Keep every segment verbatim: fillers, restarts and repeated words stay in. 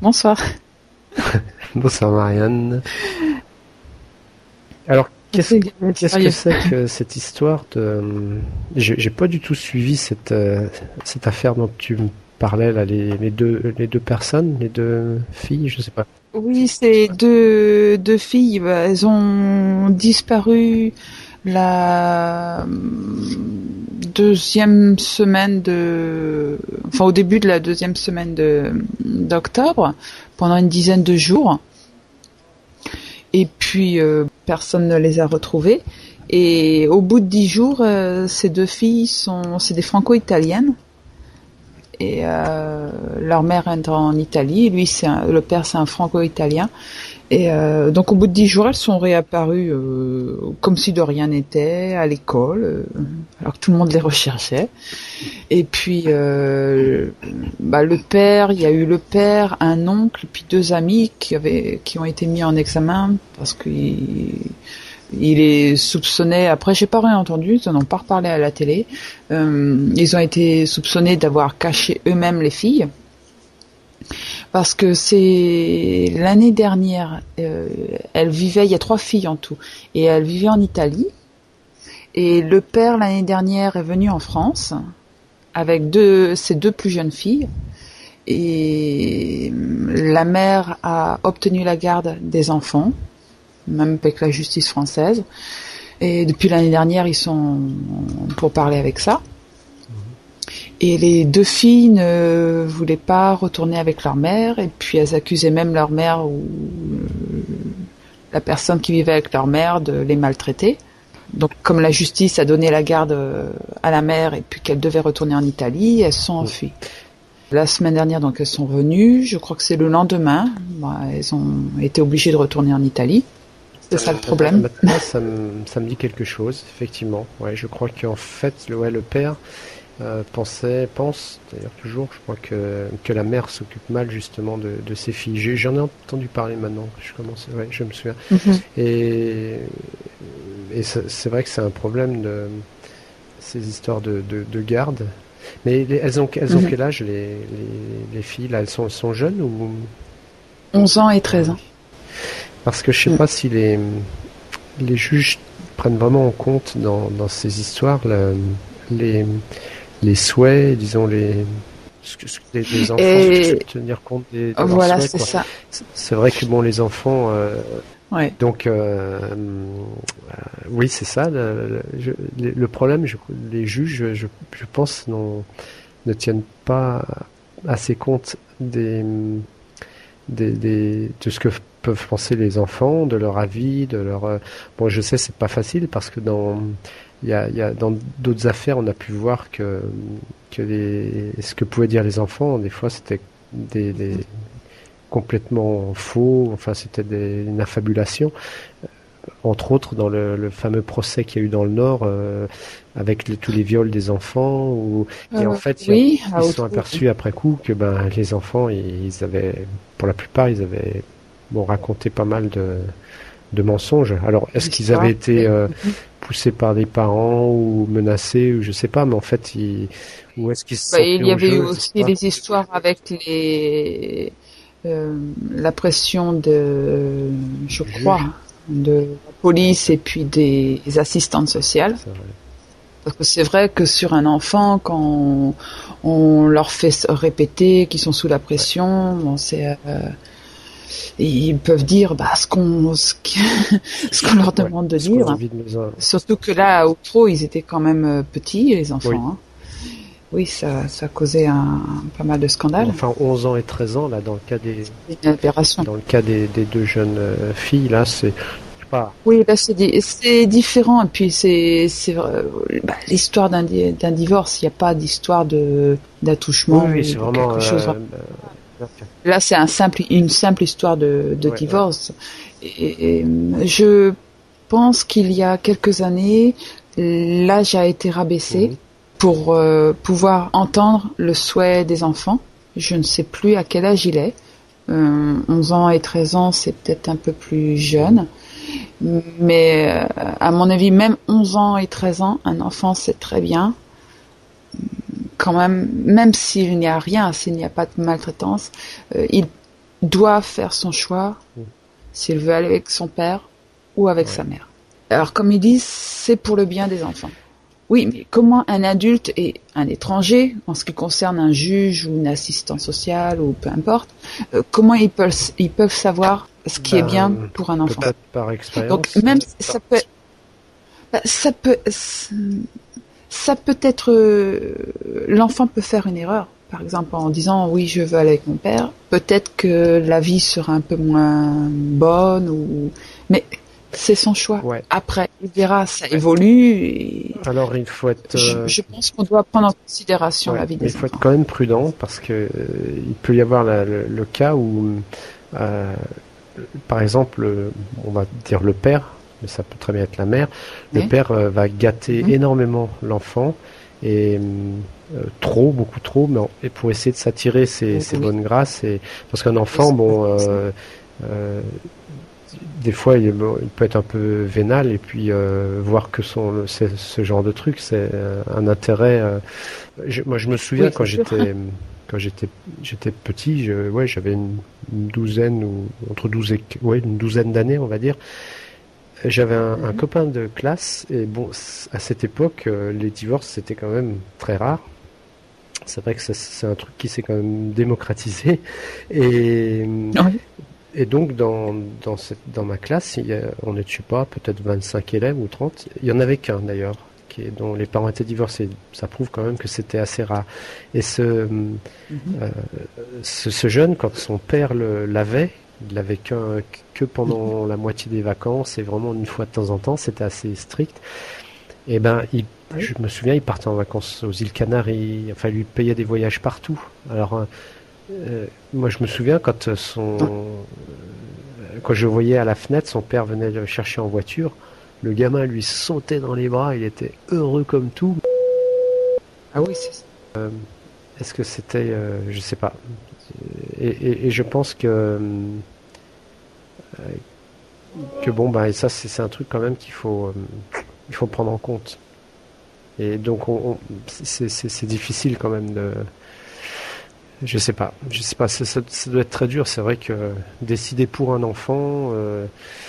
Bonsoir. Bonsoir Marianne. Alors, qu'est-ce, qu'est-ce que c'est que cette histoire de... J'ai, j'ai pas du tout suivi cette, euh, cette affaire dont tu me parlais, là, les, les, deux, les deux personnes, les deux filles, je sais pas. Oui, c'est deux, deux filles. Elles ont disparu la deuxième semaine de... Enfin, au début de la deuxième semaine de, d'octobre, pendant une dizaine de jours. Et puis, euh, personne ne les a retrouvées. Et au bout de dix jours, euh, ces deux filles sont... C'est des franco-italiennes. Et euh, leur mère est en Italie. Lui, c'est un... le père, c'est un franco-italien. Et euh, donc, au bout de dix jours, elles sont réapparues euh, comme si de rien n'était, à l'école, euh, alors que tout le monde les recherchait. Et puis, euh, bah, le père, il y a eu le père, un oncle, puis deux amis qui avaient, qui ont été mis en examen parce qu'il il est soupçonné. Après, j'ai pas rien entendu, ils n'en ont pas reparlé à la télé. Euh, ils ont été soupçonnés d'avoir caché eux-mêmes les filles. Parce que c'est l'année dernière, euh, elle vivait, il y a trois filles en tout, et elle vivait en Italie. Et le père l'année dernière est venu en France avec deux, ses deux plus jeunes filles. Et la mère a obtenu la garde des enfants, même avec la justice française. Et depuis l'année dernière, ils sont pour parler avec ça. Et les deux filles ne voulaient pas retourner avec leur mère, et puis elles accusaient même leur mère ou la personne qui vivait avec leur mère de les maltraiter. Donc comme la justice a donné la garde à la mère et puis qu'elle devait retourner en Italie, elles sont enfuies. La semaine dernière, donc elles sont revenues, je crois que c'est le lendemain, bah, elles ont été obligées de retourner en Italie. C'est ça le problème. Maintenant, ça me, ça me dit quelque chose, effectivement. Ouais, je crois qu'en fait, le, ouais, le père... Euh, pensait, pense d'ailleurs toujours, je crois que, que la mère s'occupe mal justement de, de ses filles. J'ai, j'en ai entendu parler maintenant, je commence, ouais, je me souviens. Mm-hmm. Et, et c'est, c'est vrai que c'est un problème de ces histoires de, de, de garde. Mais les, elles ont, elles ont mm-hmm. quel âge les, les, les filles là, elles sont, elles sont jeunes ou onze ans et treize ans. Parce que je sais mm. pas si les, les juges prennent vraiment en compte dans, dans ces histoires là, les les souhaits, disons les ce que, ce que les, les enfants et... tenir compte des de voilà, souhaits, c'est quoi. ça. C'est, c'est vrai que bon les enfants euh, ouais. donc euh, euh, oui c'est ça le, le, le, le problème je, les juges je, je pense non, ne tiennent pas assez compte des, des, des de ce que peuvent penser les enfants, de leur avis, de leur euh, bon je sais c'est pas facile parce que dans Il y, a, il y a dans d'autres affaires, on a pu voir que, que les, ce que pouvaient dire les enfants, des fois, c'était des, des complètement faux. Enfin, c'était des, une affabulation. Entre autres, dans le, le fameux procès qu'il y a eu dans le Nord, euh, avec les, tous les viols des enfants, où, euh, et en fait, oui, ils, ils se sont aperçus après coup que ben les enfants, ils, ils avaient, pour la plupart, ils avaient bon raconté pas mal de de mensonges. Alors, est-ce qu'ils avaient été euh, poussés par des parents ou menacés ou je sais pas, mais en fait, ils, ou est-ce qu'ils se bah, il y avait jeu, eu aussi des histoires avec les euh, la pression de, je crois, Juge. de la police et puis des assistantes sociales. C'est vrai. Parce que c'est vrai que sur un enfant, quand on, on leur fait répéter qu'ils sont sous la pression, bon, c'est euh, ils peuvent dire bah, ce qu'on ce, ce qu'on leur demande ouais, de dire. De Surtout que là, au pro, ils étaient quand même petits, les enfants. Oui, hein. Oui ça, ça causait un, pas mal de scandales. Enfin, onze ans et treize ans, là, dans le cas des, une aberration. Dans le cas des, des deux jeunes euh, filles, là, c'est pas... Oui, là, c'est, c'est différent. Et puis, c'est, c'est bah, l'histoire d'un, d'un divorce. Il n'y a pas d'histoire de, d'attouchement. Oui, oui c'est vraiment... Quelque chose. Euh, Là, c'est un simple, une simple histoire de, de ouais, divorce. Ouais. Et, et je pense qu'il y a quelques années, l'âge a été rabaissé mmh. pour euh, pouvoir entendre le souhait des enfants. Je ne sais plus à quel âge il est. Euh, onze ans et treize ans, c'est peut-être un peu plus jeune. Mais euh, à mon avis, même onze ans et treize ans, un enfant sait très bien quand même, même s'il n'y a rien, s'il n'y a pas de maltraitance, euh, il doit faire son choix mmh. s'il veut aller avec son père ou avec ouais. sa mère. Alors, comme ils disent, c'est pour le bien des enfants. Oui, mais comment un adulte et un étranger, en ce qui concerne un juge ou une assistante sociale ou peu importe, euh, comment ils peuvent, ils peuvent savoir ce qui ben, est bien pour un enfant? Peut-être par expérience. Donc, même ça peut, bah, ça peut, ça peut être, euh, l'enfant peut faire une erreur. Par exemple, en disant oui, je veux aller avec mon père. Peut-être que la vie sera un peu moins bonne ou, mais c'est son choix. Ouais. Après, il verra, ça ouais. évolue. Et alors, il faut être. Je, je pense qu'on doit prendre en considération ouais, la vie des enfants. Il faut être quand même prudent parce que euh, il peut y avoir la, le, le cas où, euh, par exemple, on va dire le père, mais ça peut très bien être la mère. Le oui. père euh, va gâter mmh. énormément l'enfant et euh, trop, beaucoup trop, mais et pour essayer de s'attirer ses, oui. ses bonnes grâces. Et parce qu'un enfant, bon. Euh, euh, des fois, il, il peut être un peu vénal et puis euh, voir que son, c'est, ce genre de truc, c'est euh, un intérêt. Euh, je, moi, je me souviens oui, quand j'étais quand j'étais j'étais petit, je, ouais, j'avais une, une douzaine ou entre douze et ouais, une douzaine d'années, on va dire. J'avais un, mm-hmm. un copain de classe et bon, à cette époque, euh, les divorces c'était quand même très rare. C'est vrai que ça, c'est un truc qui s'est quand même démocratisé et. Oui. Et donc, dans, dans, cette, dans ma classe, il y a, on est, je sais pas, peut-être vingt-cinq élèves ou trente. Il y en avait qu'un, d'ailleurs, qui est, dont les parents étaient divorcés. Ça prouve quand même que c'était assez rare. Et ce, mm-hmm. euh, ce, ce jeune, quand son père le, l'avait, il l'avait qu'un, que pendant mm-hmm. la moitié des vacances et vraiment une fois de temps en temps, c'était assez strict. Et ben, il, oui. je me souviens, il partait en vacances aux îles Canaries. Enfin, il lui payait des voyages partout. Alors, Euh, moi, je me souviens quand son, euh, quand je voyais à la fenêtre, son père venait le chercher en voiture. Le gamin lui sautait dans les bras, il était heureux comme tout. Ah oui, c'est ça. Euh, est-ce que c'était, euh, je sais pas. Et, et, et je pense que euh, que bon, bah, et ça, c'est, c'est un truc quand même qu'il faut, euh, il faut prendre en compte. Et donc, on, on, c'est, c'est, c'est difficile quand même de. Je sais pas, je sais pas, ça, ça, ça doit être très dur. C'est vrai que décider pour un enfant, euh,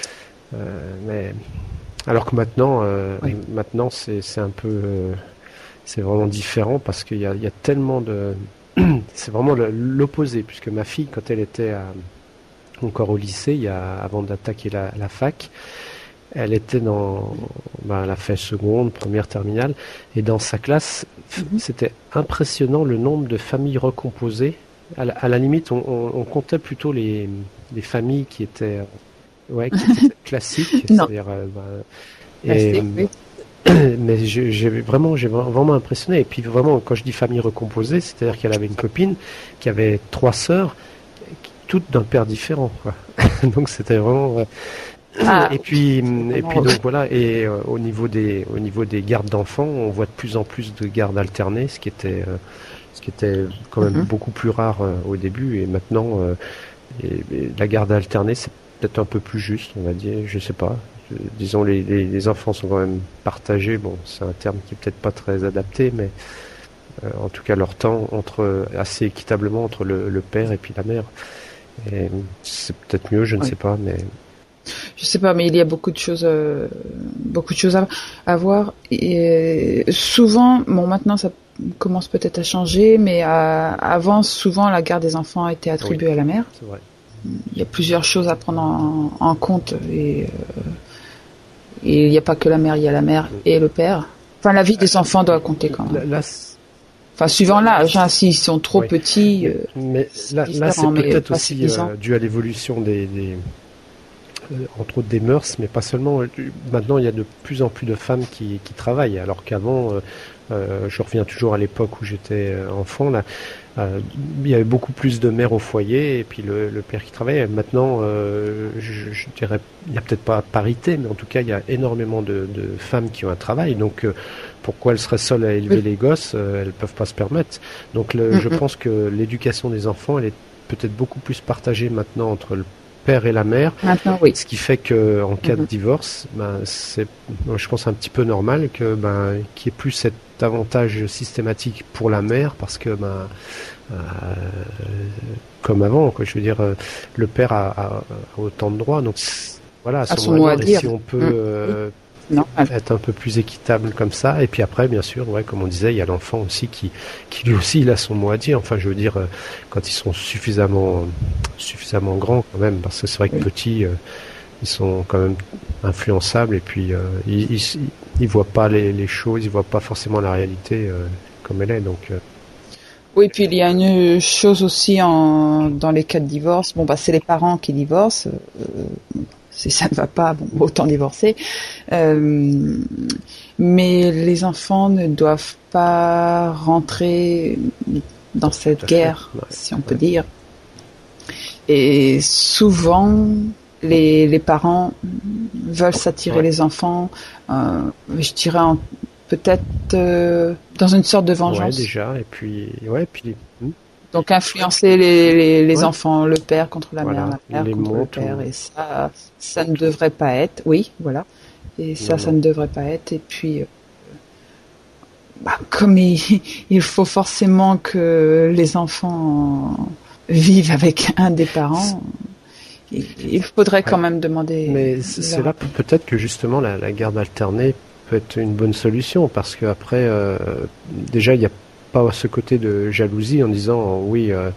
euh, mais alors que maintenant, euh, oui. maintenant c'est, c'est un peu, euh, c'est vraiment différent parce qu'il y a, il y a tellement de, c'est vraiment le, l'opposé puisque ma fille quand elle était à, encore au lycée, il y a avant d'attaquer la, la fac. Elle était dans, ben, elle a fait seconde, première, terminale, et dans sa classe, mm-hmm. c'était impressionnant le nombre de familles recomposées. À la, à la limite, on, on, on comptait plutôt les, les familles qui étaient, ouais, qui étaient classiques, c'est-à-dire, euh, ben, et, oui. mais j'ai, j'ai vraiment, j'ai vraiment impressionné. Et puis vraiment, quand je dis famille recomposée, c'est-à-dire qu'elle avait une copine qui avait trois sœurs, toutes d'un père différent, quoi. Donc c'était vraiment. Euh, Ah, et puis, et puis donc voilà. Et euh, au niveau des, au niveau des gardes d'enfants, on voit de plus en plus de gardes alternés, ce qui était, euh, ce qui était quand même mm-hmm. beaucoup plus rare euh, au début. Et maintenant, euh, et, et la garde alternée, c'est peut-être un peu plus juste, on va dire. Je sais pas. Je, disons, les, les, les enfants sont quand même partagés. Bon, c'est un terme qui est peut-être pas très adapté, mais euh, en tout cas, leur temps entre assez équitablement entre le, le père et puis la mère. Et c'est peut-être mieux, je ne oui. sais pas, mais. Je sais pas, mais il y a beaucoup de choses, euh, beaucoup de choses à, à voir. Et euh, souvent, bon, maintenant ça commence peut-être à changer, mais à, avant, souvent, la garde des enfants était attribuée oui, à la mère. C'est vrai. Il y a plusieurs choses à prendre en, en compte, et, euh, et il n'y a pas que la mère, il y a la mère oui. et le père. Enfin, la vie des enfants doit compter quand même. Là, enfin, suivant l'âge, hein, s'ils sont trop oui. petits. Euh, mais là, là, c'est peut-être aussi euh, dû à l'évolution des, des entre autres des mœurs, mais pas seulement. Maintenant, il y a de plus en plus de femmes qui, qui travaillent, alors qu'avant, euh, euh, je reviens toujours à l'époque où j'étais enfant, là, euh, il y avait beaucoup plus de mères au foyer et puis le, le père qui travaillait. Maintenant, euh, je, je dirais, il n'y a peut-être pas parité, mais en tout cas, il y a énormément de, de femmes qui ont un travail. Donc, euh, pourquoi elles seraient seules à élever oui. les gosses? euh, Elles peuvent pas se permettre. Donc, le, mm-hmm. je pense que l'éducation des enfants, elle est peut-être beaucoup plus partagée maintenant entre le père et la mère, maintenant, oui. ce qui fait que en cas mm-hmm. de divorce, ben c'est, je pense un petit peu normal que ben qu'il y ait plus cette davantage systématique pour la mère parce que ben euh, comme avant, quoi, je veux dire, le père a, a, a autant de droits, donc voilà, à son, à son mot à dire. Et si on peut mmh. euh, non. être un peu plus équitable comme ça, et puis après, bien sûr, ouais, comme on disait, il y a l'enfant aussi qui, qui lui aussi, il a son mot à dire. Enfin, je veux dire, quand ils sont suffisamment, suffisamment grands quand même, parce que c'est vrai que petits, euh, ils sont quand même influençables, et puis euh, ils, ils, ils voient pas les, les choses, ils voient pas forcément la réalité euh, comme elle est, donc. Euh, Oui, puis il y a une chose aussi en, dans les cas de divorce. Bon, bah, c'est les parents qui divorcent. Euh, si ça ne va pas, bon, autant divorcer. Euh, mais les enfants ne doivent pas rentrer dans cette guerre, ouais, si on peut ouais. dire. Et souvent, les, les parents veulent s'attirer ouais. les enfants, euh, je dirais en peut-être euh, dans une sorte de vengeance. Ouais, déjà, et puis, ouais, puis. Hmm. Donc influencer les, les, les ouais. enfants, le père contre la voilà, mère, la mère contre le père, ou... et ça, ça ne devrait pas être. Oui, voilà. Et ça, non, ça non. ne devrait pas être. Et puis, euh, bah, comme il, il faut forcément que les enfants vivent avec un des parents. Il, il faudrait quand ouais. même demander. Mais c'est là peut-être que justement la, la garde alternée peut être une bonne solution parce que après euh, déjà il n'y a pas ce côté de jalousie en disant oui euh,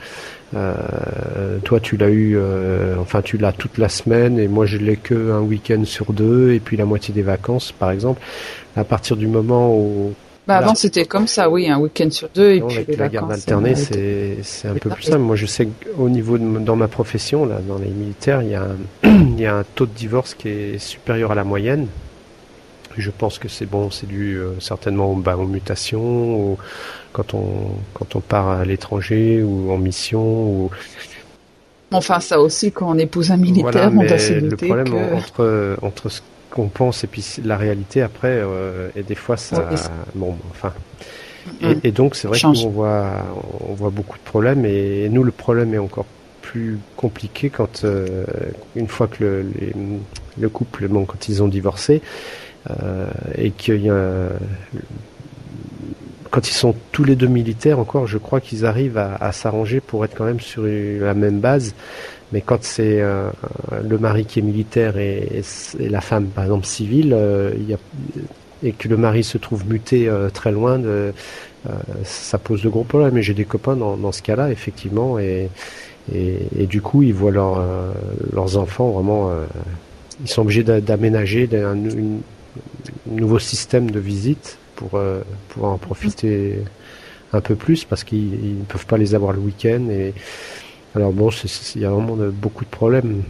euh, toi tu l'as eu euh, enfin tu l'as toute la semaine et moi je l'ai que un week-end sur deux et puis la moitié des vacances par exemple. À partir du moment où bah avant là, c'était comme ça, oui, un week-end sur deux et non, puis avec les la vacances, garde alternée c'est c'est un peu plus simple. Moi je sais qu'au niveau de dans ma profession là dans les militaires il y a un, il y a un taux de divorce qui est supérieur à la moyenne. Je pense que c'est bon, c'est dû euh, certainement bah, aux mutations, ou quand on quand on part à l'étranger ou en mission. Ou... Enfin, ça aussi, quand on épouse un militaire, voilà, on doit se douter le problème que... entre entre ce qu'on pense et puis la réalité après, euh, et des fois ça, oui, bon, enfin. Et, mmh. et donc c'est vrai qu'on voit on voit beaucoup de problèmes et nous le problème est encore plus compliqué quand euh, une fois que le les, le couple, bon, quand ils ont divorcé. Euh, et qu'il y a quand ils sont tous les deux militaires encore, je crois qu'ils arrivent à, à s'arranger pour être quand même sur la même base. Mais quand c'est euh, le mari qui est militaire et, et la femme, par exemple, civile, euh, il y a, et que le mari se trouve muté euh, très loin, de, euh, ça pose de gros problèmes. Et j'ai des copains dans, dans ce cas-là, effectivement, et, et, et du coup, ils voient leur, euh, leurs enfants vraiment, euh, ils sont obligés d'aménager un, une nouveau système de visite pour euh, pouvoir en profiter un peu plus parce qu'ils ne peuvent pas les avoir le week-end et alors bon il y a vraiment de, beaucoup de problèmes.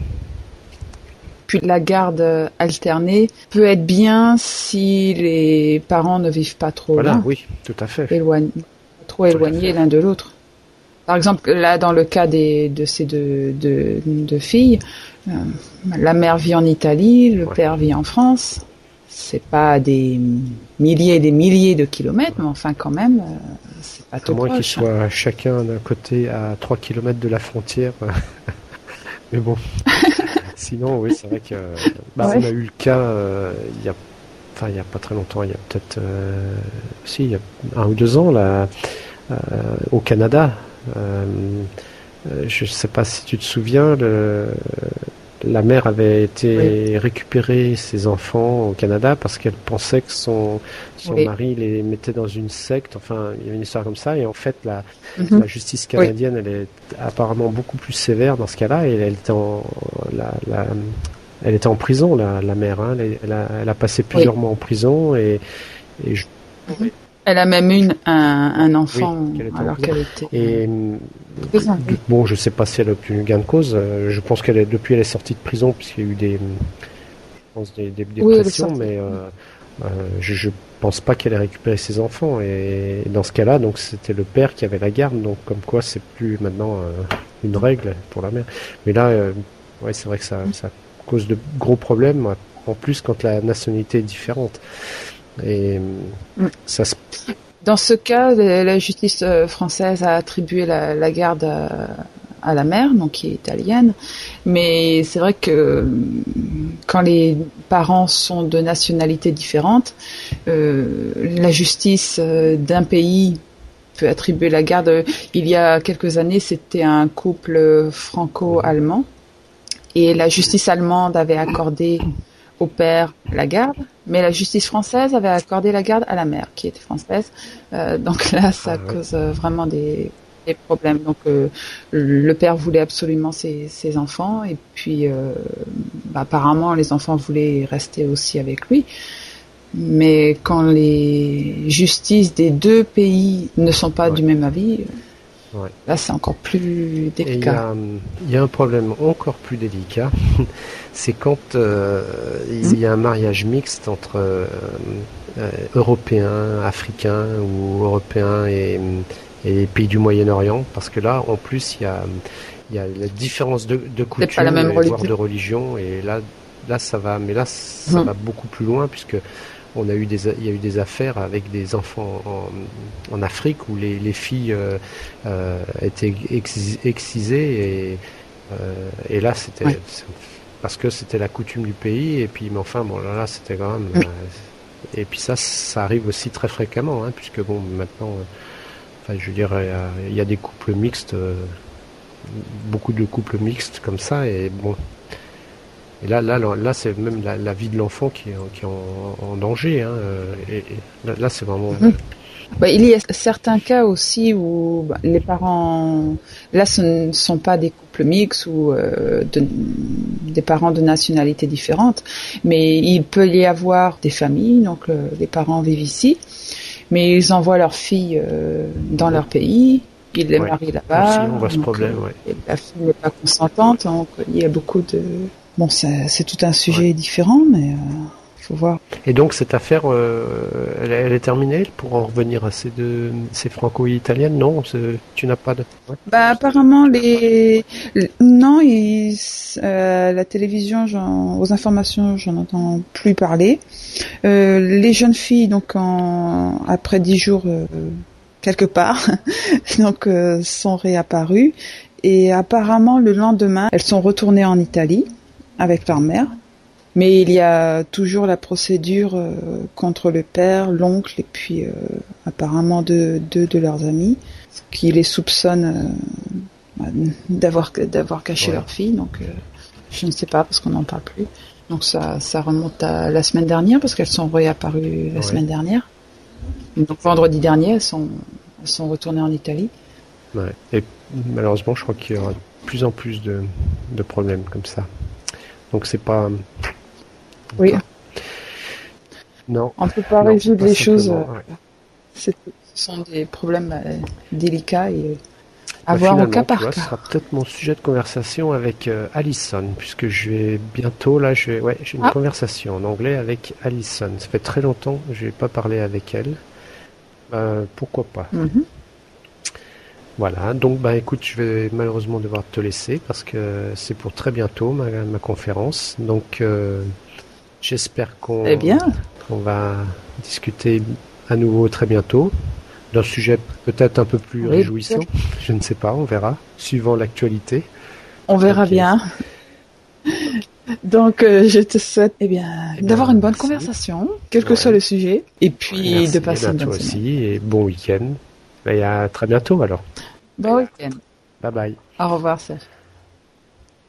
Puis la garde alternée peut être bien si les parents ne vivent pas trop voilà, loin. Oui, tout à fait. Éloignés, trop éloignés l'un de l'autre. Par exemple, là dans le cas des, de ces deux, deux, deux filles, euh, la mère vit en Italie, le ouais. père vit en France. C'est pas des milliers et des milliers de kilomètres, mais enfin quand même, euh, c'est pas tout proche. À moins qu'ils soient chacun d'un côté à trois kilomètres de la frontière. Mais bon, sinon oui, c'est vrai que bah, ouais. on a eu le cas euh, il y a, enfin il y a pas très longtemps, il y a peut-être, euh, si il y a un ou deux ans là, euh, au Canada. Euh, je sais pas si tu te souviens, le La mère avait été oui. récupérer ses enfants au Canada parce qu'elle pensait que son, son oui. mari les mettait dans une secte. Enfin, il y avait une histoire comme ça. Et en fait, la, mm-hmm. la justice canadienne, oui. elle est apparemment beaucoup plus sévère dans ce cas-là. Et elle était en, la, la, elle était en prison, la, la mère. Hein. Elle, elle, a, elle a passé plusieurs oui. mois en prison. Et, et je... mm-hmm. Elle a même eu un, un enfant oui, qu'elle alors qu'elle était. Et prison. Bon, je sais pas si elle a obtenu gain de cause. Je pense qu'elle est depuis elle est sortie de prison puisqu'il y a eu des, je pense des, des, des oui, pressions, mais euh, euh, je, je pense pas qu'elle ait récupéré ses enfants. Et dans ce cas-là, donc c'était le père qui avait la garde. Donc comme quoi, c'est plus maintenant euh, une règle pour la mère. Mais là, euh, ouais, c'est vrai que ça, ça cause de gros problèmes. En plus, quand la nationalité est différente. Et ça se... Dans ce cas, la justice française a attribué la, la garde à, à la mère, donc qui est italienne. Mais c'est vrai que quand les parents sont de nationalités différentes, euh, la justice d'un pays peut attribuer la garde. Il y a quelques années, c'était un couple franco-allemand et la justice allemande avait accordé au père la garde, mais la justice française avait accordé la garde à la mère, qui était française. Euh, donc là, ça ah, cause ouais. vraiment des, des problèmes. Donc euh, le père voulait absolument ses, ses enfants, et puis euh, bah, apparemment les enfants voulaient rester aussi avec lui. Mais quand les justices des deux pays ne sont pas ouais. du même avis, ouais. là c'est encore plus délicat. Il y, y a un problème encore plus délicat, c'est quand euh, il mmh. y a un mariage mixte entre euh, euh, Européens, Africains ou Européens et, et pays du Moyen-Orient, parce que là en plus il y a, y a la différence de, de coutumes, voire de religion, et là, là ça va, mais là ça mmh. va beaucoup plus loin puisque on a eu des, il y a eu des affaires avec des enfants en, en Afrique où les, les filles euh, euh, étaient excis, excisées et, euh, et là c'était oui. parce que c'était la coutume du pays, et puis mais enfin bon là, là c'était quand même oui. euh, et puis ça ça arrive aussi très fréquemment hein, puisque bon maintenant euh, enfin je veux dire il y a, il y a des couples mixtes, euh, beaucoup de couples mixtes comme ça, et bon. Et là, là, là, c'est même la, la vie de l'enfant qui est, qui est en, en danger. Hein, et, et là, là, c'est vraiment. Mmh. Bah, il y a certains cas aussi où bah, les parents, là, ce ne sont pas des couples mixtes ou euh, de, des parents de nationalités différentes, mais il peut y avoir des familles. Donc, euh, les parents vivent ici, mais ils envoient leurs filles euh, dans leur pays. Ils les ouais. marient là-bas. Aussi, on voit ce problème. Euh, ouais. La fille n'est pas consentante, donc il y a beaucoup de. Bon, c'est, c'est tout un sujet ouais. différent, mais il euh, faut voir. Et donc cette affaire, euh, elle, elle est terminée pour en revenir à ces deux, ces franco-italiennes? Non, tu n'as pas de. Ouais. Bah apparemment les, non, ils, euh, la télévision, j'en, aux informations, j'en entends plus parler. Euh, les jeunes filles, donc en, après dix jours euh, quelque part, donc euh, sont réapparues, et apparemment le lendemain, elles sont retournées en Italie avec leur mère, mais il y a toujours la procédure euh, contre le père, l'oncle et puis euh, apparemment deux, deux de leurs amis qui les soupçonnent euh, d'avoir d'avoir caché ouais. leur fille. Donc euh, je ne sais pas parce qu'on n'en parle plus. Donc ça ça remonte à la semaine dernière parce qu'elles sont réapparues la ouais. semaine dernière. Donc vendredi dernier elles sont elles sont retournées en Italie. Ouais. Et malheureusement je crois qu'il y aura de plus en plus de de problèmes comme ça. Donc c'est pas. Oui. Pas... Non. On ne peut pas résoudre les choses. Ouais. C'est... Ce sont des problèmes euh, délicats et à bah, voir au cas par vois, cas. Ce sera peut-être mon sujet de conversation avec euh, Alison, puisque je vais bientôt là, je vais... ouais, j'ai une ah. conversation en anglais avec Alison. Ça fait très longtemps que je n'ai pas parlé avec elle. Euh, pourquoi pas. Mm-hmm. Voilà, donc bah écoute, je vais malheureusement devoir te laisser parce que c'est pour très bientôt ma, ma conférence. Donc euh, j'espère qu'on, eh bien. qu'on va discuter à nouveau très bientôt d'un sujet peut-être un peu plus oui, réjouissant. Je ne sais pas, on verra, suivant l'actualité. On verra okay. bien. Donc euh, je te souhaite eh bien, eh bien d'avoir une bonne merci. conversation, quel que ouais. soit le sujet, et puis merci. de passer et une bonne toi semaine. aussi, et bon week-end. Et à très bientôt alors. Bon week-end. Bye bye. Au revoir Serge.